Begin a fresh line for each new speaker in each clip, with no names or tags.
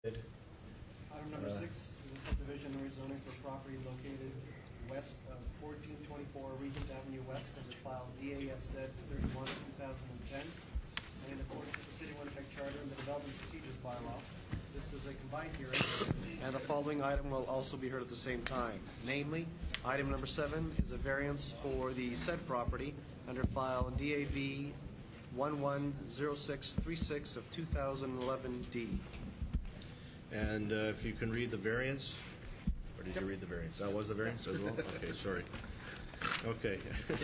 Item number 6 is a subdivision rezoning for property located west of 1424 Regent Avenue West as it filed DASZ 31, 2010, and in accordance with the City of Winnipeg Charter and the Development Procedures Bylaw. This is a combined hearing, and the following item will also be heard at the same time. Namely, item number 7 is a variance for the said property under file DAV 110636 of 2011D.
And if you can read the variance, or did you read the variance? That was the variance as well? Okay, sorry. Okay.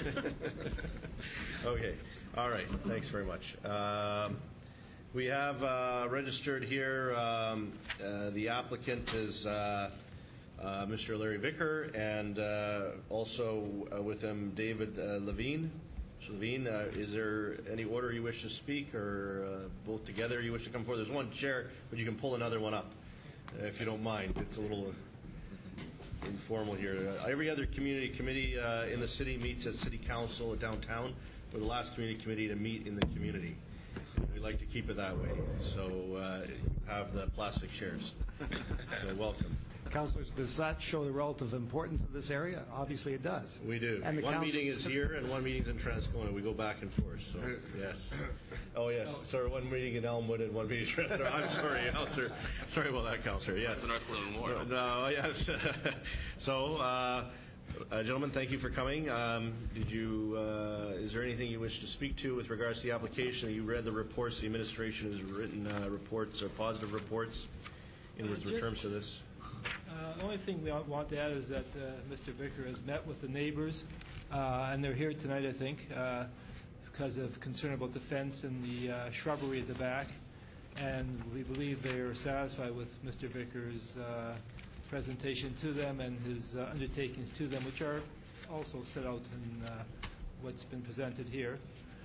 Okay, all right, thanks very much. We have registered here, the applicant is Mr. Larry Vicker, and also with him David Levine. So Levine, is there any order you wish to speak, or both together you wish to come forward? There's one chair, but you can pull another one up, if you don't mind. It's a little informal here. Every other community committee in the city meets at City Council downtown. We're the last community committee to meet in the community. We like to keep it that way. So you have the plastic chairs. So welcome.
Councillors, does that show the relative importance of this area? Obviously it does.
We do.
And
one meeting is here and one meeting's in Transcona. We go back and forth, so yes. Oh, yes. Sorry, one meeting in Elmwood and one meeting in Transcona. I'm sorry, Councillor. Sorry about that, Councillor. Yes.
That's the North Portland Ward.
No, yes. So, gentlemen, thank you for coming. Is there anything you wish to speak to with regards to the application? You read the reports. The administration has written reports, or positive reports, with regards to this.
The only thing we want to add is that Mr. Vicker has met with the neighbors, and they're here tonight, I think, because of concern about the fence and the shrubbery at the back. And we believe they are satisfied with Mr. Vicker's presentation to them and his undertakings to them, which are also set out in what's been presented here.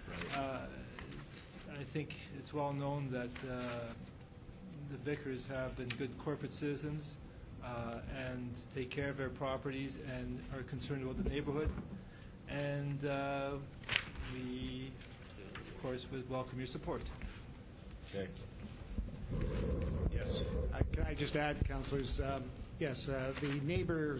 I think it's well known that the Vickers have been good corporate citizens and take care of their properties and are concerned about the neighborhood. And we, of course, would welcome your support.
Okay. Yes.
Can I just add, councillors? Yes, the neighbor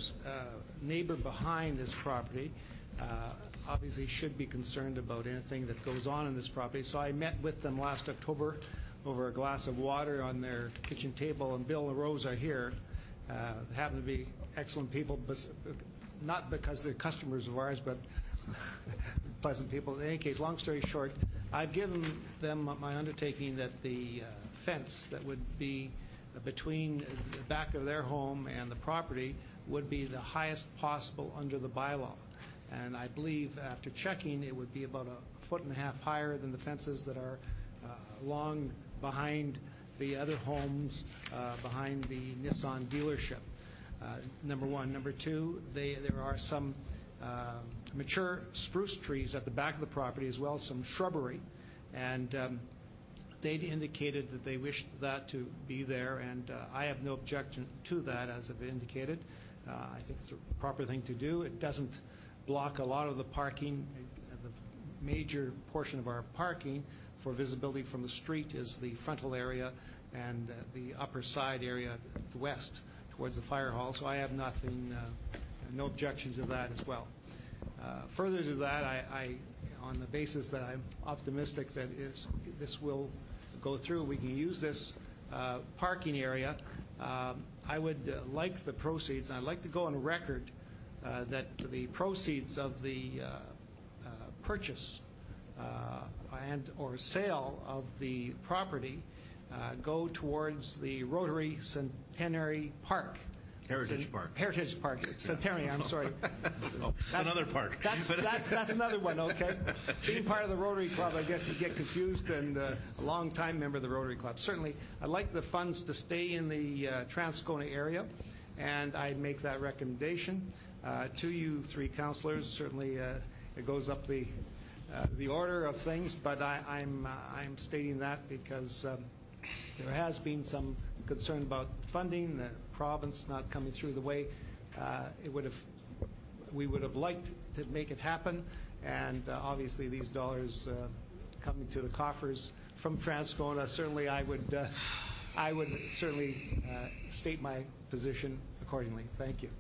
behind this property obviously should be concerned about anything that goes on in this property. So I met with them last October over a glass of water on their kitchen table, and Bill and Rose are here. Happen to be excellent people, but not because they're customers of ours, but pleasant people. In any case, long story short, I've given them my undertaking that the fence that would be between the back of their home and the property would be the highest possible under the bylaw. And I believe after checking, it would be about 1.5 feet higher than the fences that are along behind the other homes behind the Nissan dealership. Number one. Number two, there are some mature spruce trees at the back of the property, as well as some shrubbery, and they'd indicated that they wished that to be there, and I have no objection to that, as I've indicated. I think it's a proper thing to do. It doesn't block a lot of the parking. The major portion of our parking for visibility from the street is the frontal area and the upper side area at the west towards the fire hall, so I have nothing, no objection to that as well. Further to that, I on the basis that I'm optimistic that this will go through, we can use this parking area. I would like the proceeds, and I'd like to go on record that the proceeds of the purchase and or sale of the property go towards the Rotary Centenary Park.
Heritage Park.
Heritage Park. Centenary, I'm sorry.
Oh, that's another park.
That's another one, okay. Being part of the Rotary Club, I guess you get confused, and a long-time member of the Rotary Club. Certainly, I'd like the funds to stay in the Transcona area, and I'd make that recommendation to you three councillors. Certainly, it goes up the order of things, but I'm stating that because there has been some concern about funding, the province not coming through the way we would have liked to make it happen, and obviously these dollars coming to the coffers from Transcona, certainly I would I would certainly state my position accordingly. Thank you.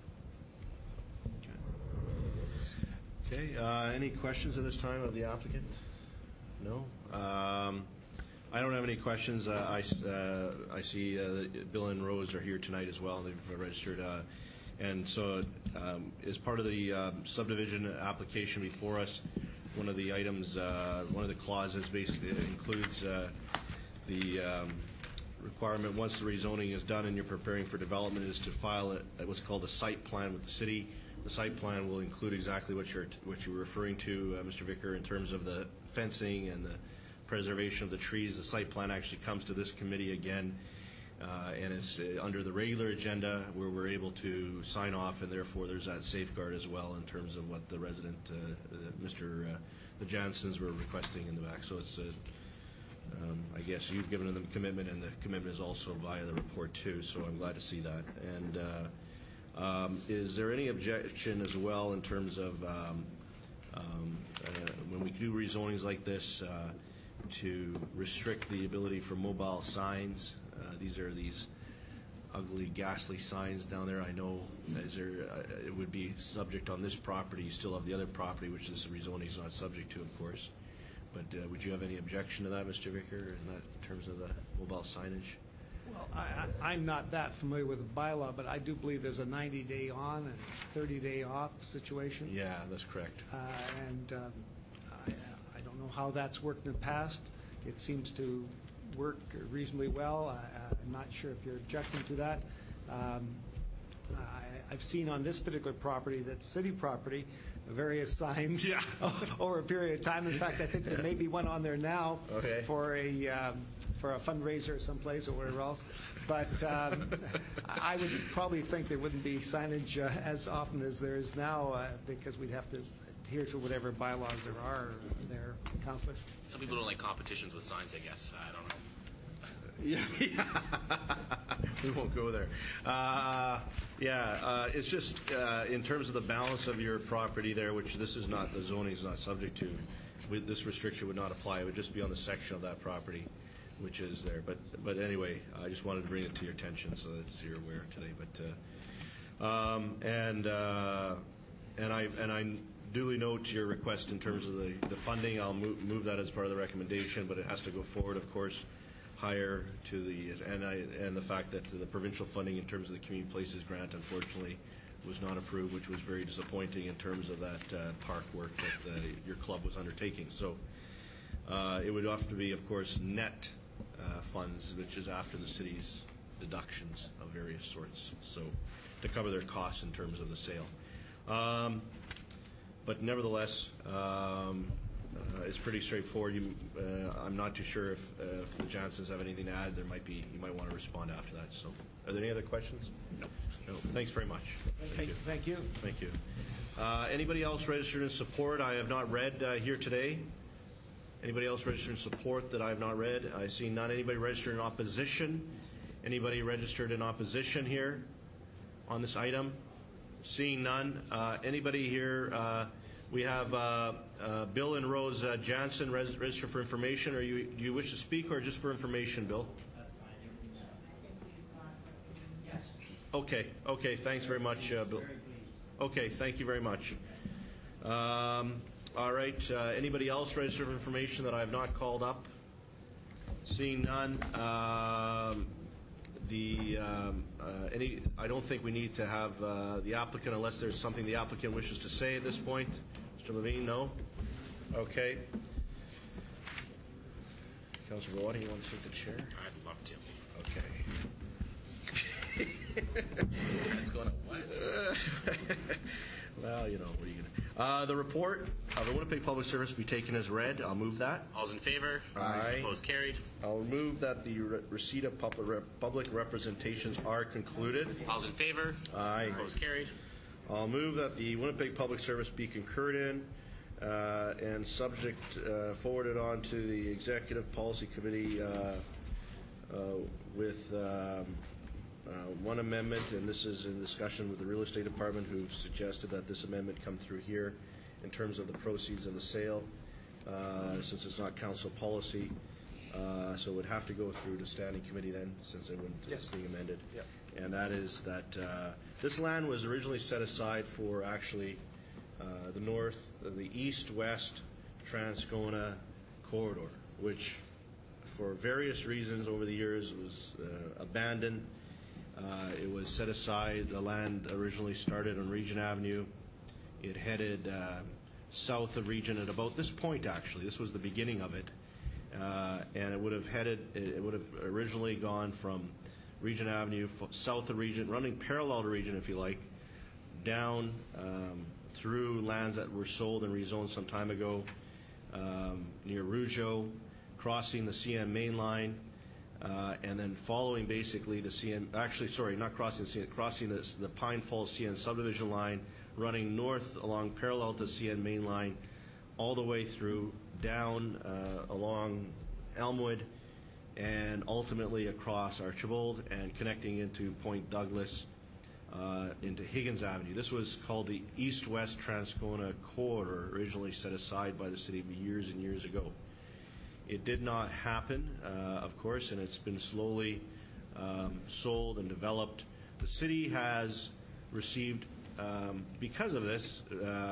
Okay, any questions at this time of the applicant? No? I don't have any questions. I see that Bill and Rose are here tonight as well. They've registered. And so as part of the subdivision application before us, one of the items, one of the clauses basically includes the requirement, once the rezoning is done and you're preparing for development, is to file what's called a site plan with the city. The site plan will include exactly what you're referring to, Mr. Vicker, in terms of the fencing and the preservation of the trees. The site plan actually comes to this committee again, and it's under the regular agenda where we're able to sign off, and therefore there's that safeguard as well in terms of what the resident, the Jansons, were requesting in the back. So it's, I guess you've given them commitment, and the commitment is also via the report too. So I'm glad to see that. And is there any objection as well in terms of when we do rezonings like this to restrict the ability for mobile signs? These are these ugly, ghastly signs down there. I know it would be subject on this property. You still have the other property, which this rezoning is not subject to, of course. But would you have any objection to that, Mr. Vicker, in terms of the mobile signage?
Well, I'm not that familiar with the bylaw, but I do believe there's a 90-day on and 30-day off situation.
Yeah, that's correct.
And I don't know how that's worked in the past. It seems to work reasonably well. I'm not sure if you're objecting to that. I've seen on this particular property, that's city property, various signs over a period of time. In fact, I think there may be one on there now for a fundraiser someplace or whatever else. But I would probably think there wouldn't be signage as often as there is now because we'd have to adhere to whatever bylaws there are there. Councillor?
Some people don't like competitions with signs, I guess. I don't know.
Yeah, we won't go there. It's just in terms of the balance of your property there, which this is not, the zoning is not subject to. This restriction would not apply. It would just be on the section of that property which is there. But anyway, I just wanted to bring it to your attention so that you're aware today. But I duly note your request in terms of the funding. I'll move that as part of the recommendation, but it has to go forward, of course, higher to the and the fact that the provincial funding in terms of the Community Places grant unfortunately was not approved, which was very disappointing in terms of that park work that your club was undertaking. So it would have to be, of course, net funds, which is after the city's deductions of various sorts, so to cover their costs in terms of the sale. But nevertheless, it's pretty straightforward. I'm not too sure if the Johnsons have anything to add. You might want to respond after that. So, are there any other questions?
No.
No. Thanks very much.
Thank you.
Thank you. Anybody else registered in support I have not read here today? Anybody else registered in support that I have not read? I see none. Anybody registered in opposition? Anybody registered in opposition here on this item? Seeing none. Anybody here? We have Bill and Rose Jansen registered for information. Do you wish to speak or just for information, Bill?
Yes.
Okay. Okay. Thanks very much, Bill. Okay. Thank you very much. All right. Anybody else registered for information that I have not called up? Seeing none. I don't think we need to have the applicant unless there's something the applicant wishes to say at this point. Mr. Levine, no? Okay. Councillor Rawadi, you want to take the chair?
I'd love to.
Okay.
That's going to what?
Well, what are you going to... the report of the Winnipeg Public Service be taken as read. I'll move that.
All's in favor?
Aye.
Opposed? Carried.
I'll move that the receipt of public representations are concluded.
All's in favor?
Aye.
Opposed? Carried.
I'll move that the Winnipeg Public Service be concurred in and forwarded on to the Executive Policy Committee with one amendment, and this is in discussion with the Real Estate Department, who suggested that this amendment come through here in terms of the proceeds of the sale, since it's not council policy. So it would have to go through the standing committee then, since it wouldn't, it's being amended.
Yep.
And that is that this land was originally set aside for actually the east-west Transcona corridor, which for various reasons over the years was abandoned. It was set aside. The land originally started on Regent Avenue. It headed south of Regent at about this point, actually. This was the beginning of it. And it would have originally gone from Regent Avenue, south of Regent, running parallel to Regent, if you like, down through lands that were sold and rezoned some time ago, near Rougeau, crossing the CN main line, and then following basically the CN, actually, sorry, not crossing the CN, crossing the Pine Falls CN subdivision line, running north along parallel to CN main line, all the way through, down along Elmwood, and ultimately across Archibald and connecting into Point Douglas, into Higgins Avenue. This was called the East-West Transcona Corridor, originally set aside by the city years and years ago. It did not happen, of course, and it's been slowly sold and developed. The city has received, because of this,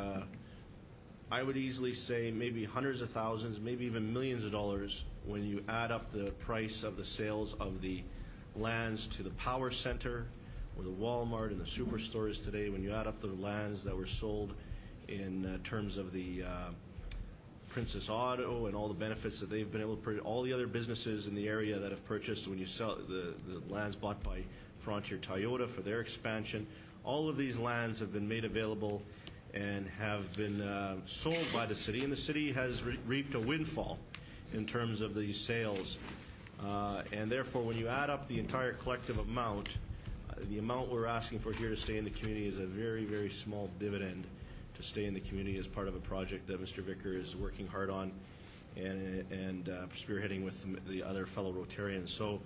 I would easily say maybe hundreds of thousands, maybe even millions of dollars when you add up the price of the sales of the lands to the power center or the Walmart and the superstores today. When you add up the lands that were sold in terms of the Princess Auto and all the benefits that they've been able to purchase, all the other businesses in the area that have purchased, when you sell the lands bought by Frontier Toyota for their expansion, all of these lands have been made available and have been sold by the city, and the city has reaped a windfall in terms of these sales. And therefore, when you add up the entire collective amount, the amount we're asking for here to stay in the community is a very, very small dividend to stay in the community as part of a project that Mr. Vicker is working hard on and spearheading with the other fellow Rotarians. So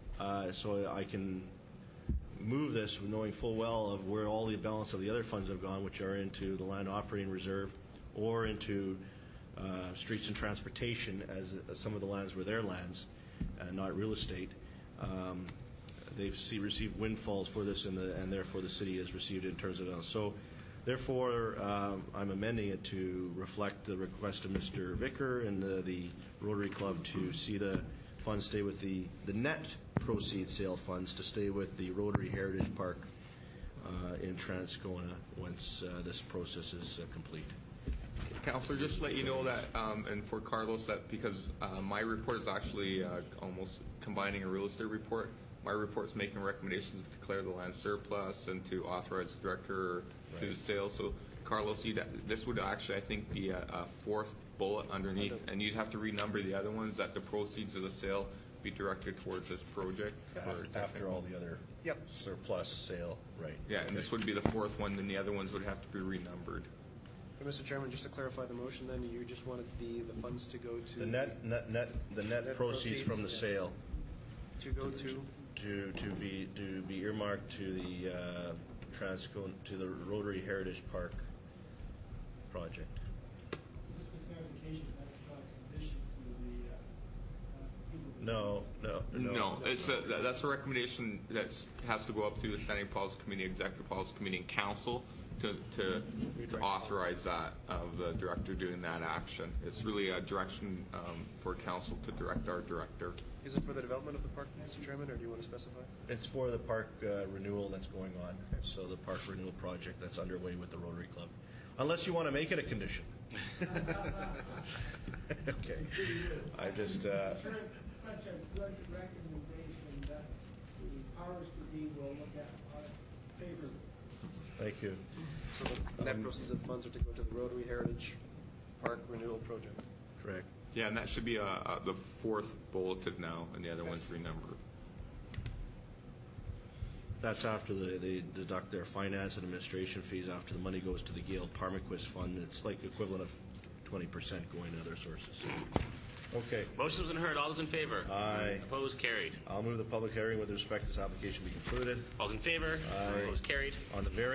I can move this knowing full well of where all the balance of the other funds have gone, which are into the land operating reserve or into streets and transportation, as some of the lands were their lands, not real estate. They've received windfalls for this, and therefore the city has received it in terms of so. Therefore, I'm amending it to reflect the request of Mr. Vicker and the Rotary Club to see the funds stay with the net proceeds sale funds to stay with the Rotary Heritage Park in Transcona once this process is complete.
Councillor, just to let you know that, and for Carlos, that because my report is actually almost combining a real estate report. My report is making recommendations to declare the land surplus and to authorize the director to do the sale. So, Carlos, this would actually, I think, be a fourth bullet underneath, and you'd have to renumber the other ones, that the proceeds of the sale be directed towards this project.
After all the other surplus sale, right.
Yeah, and this would be the fourth one, then the other ones would have to be renumbered.
Mr. Chairman, just to clarify the motion, then you just wanted the funds to go to
the net proceeds from the sale
to go to
be earmarked to the Transcona, to the Rotary Heritage Park project. No.
It's that's a recommendation that has to go up through the Standing Policy Committee, Executive Policy Committee, and Council to authorize that of the director doing that action. It's really a direction for Council to direct our director.
Is it for the development of the park, Mr. Chairman, or do you want to specify?
It's for the park renewal that's going on. So the park renewal project that's underway with the Rotary Club. Unless you want to make it a condition. Okay. I just...
Such a good recommendation that the powers to be will look at favorably.
Thank you.
So the net proceeds of the funds are to go to the Rotary Heritage Park Renewal Project.
Correct.
Yeah, and that should be the fourth bulleted now, and the other one's renumbered.
That's after they deduct their finance and administration fees after the money goes to the Gail Parmaquist Fund. It's like equivalent of 20% going to other sources. Okay.
Motion's been heard. All those in favor?
Aye.
Opposed? Carried.
I'll move the public hearing with respect to this application be concluded.
All those in favor?
Aye.
Opposed? Carried.
On the very